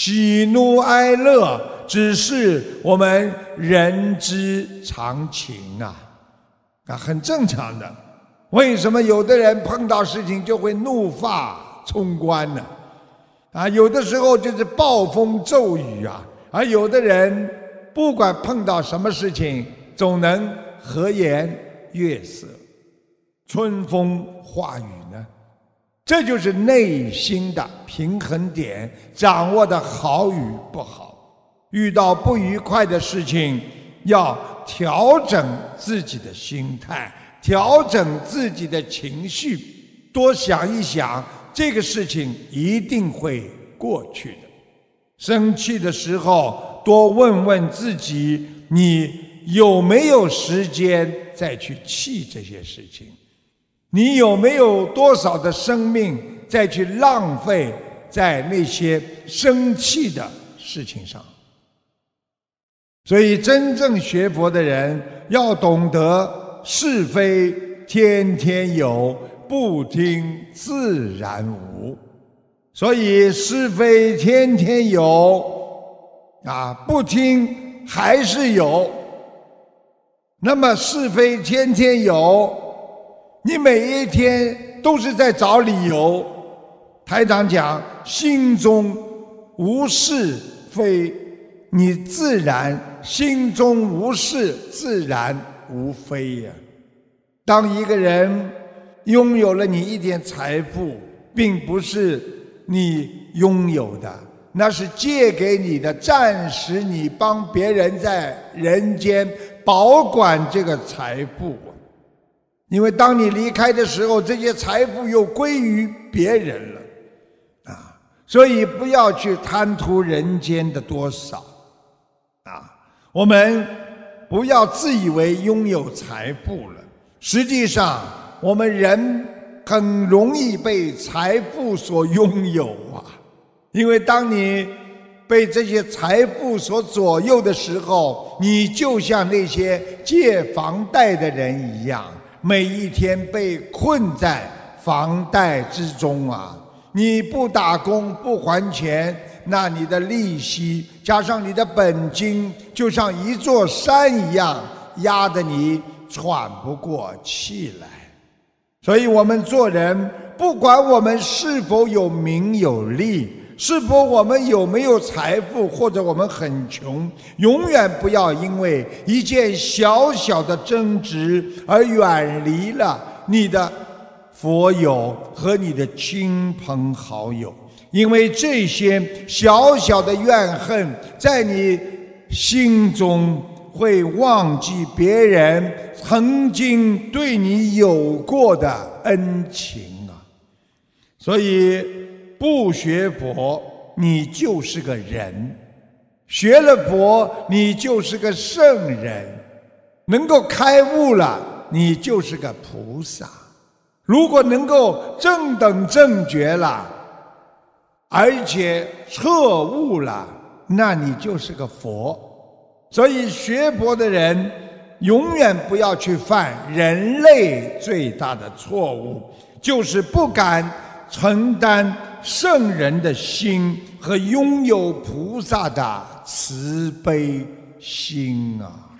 喜怒哀乐只是我们人之常情很正常的。为什么有的人碰到事情就会怒发冲冠呢？有的时候就是暴风骤雨而有的人不管碰到什么事情，总能和颜悦色，春风化雨呢。这就是内心的平衡点，掌握的好与不好。遇到不愉快的事情，要调整自己的心态，调整自己的情绪，多想一想，这个事情一定会过去的。生气的时候，多问问自己，你有没有时间再去气这些事情？你有没有多少的生命再去浪费在那些生气的事情上？所以真正学佛的人要懂得是非天天有，不听自然无。所以是非天天有不听还是有。那么是非天天有，你每一天都是在找理由。台长讲，心中无是非，你自然心中无事，自然无非呀。当一个人拥有了你一点财富，并不是你拥有的，那是借给你的，暂时你帮别人在人间保管这个财富。因为当你离开的时候，这些财富又归于别人了所以不要去贪图人间的多少我们不要自以为拥有财富了，实际上我们人很容易被财富所拥有因为当你被这些财富所左右的时候，你就像那些借房贷的人一样，每一天被困在房贷之中你不打工不还钱，那你的利息加上你的本金，就像一座山一样，压得你喘不过气来。所以我们做人，不管我们是否有名有利，是否我们有没有财富，或者我们很穷，永远不要因为一件小小的争执而远离了你的佛友和你的亲朋好友。因为这些小小的怨恨在你心中会忘记别人曾经对你有过的恩情所以不学佛你就是个人，学了佛你就是个圣人，能够开悟了你就是个菩萨。如果能够正等正觉了，而且彻悟了，那你就是个佛。所以学佛的人永远不要去犯人类最大的错误，就是不敢承担圣人的心和拥有菩萨的慈悲心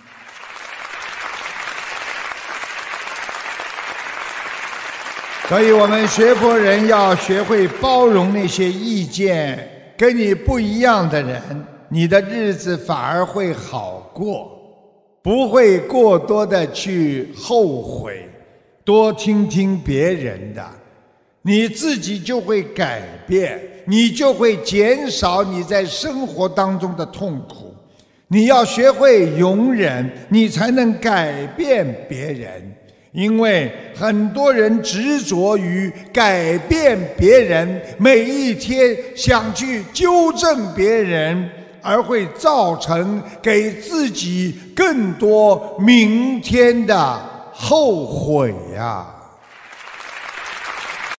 所以我们学佛人要学会包容那些意见跟你不一样的人，你的日子反而会好过，不会过多的去后悔，多听听别人的，你自己就会改变，你就会减少你在生活当中的痛苦。你要学会容忍，你才能改变别人。因为很多人执着于改变别人，每一天想去纠正别人，而会造成给自己更多明天的后悔